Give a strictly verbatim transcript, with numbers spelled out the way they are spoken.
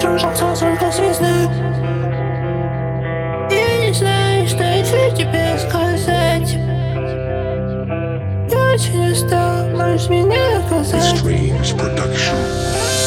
Жалко только звезды. Я не знаю, что еще тебе сказать. Я очень устал, можешь меня наказать. Strange Production.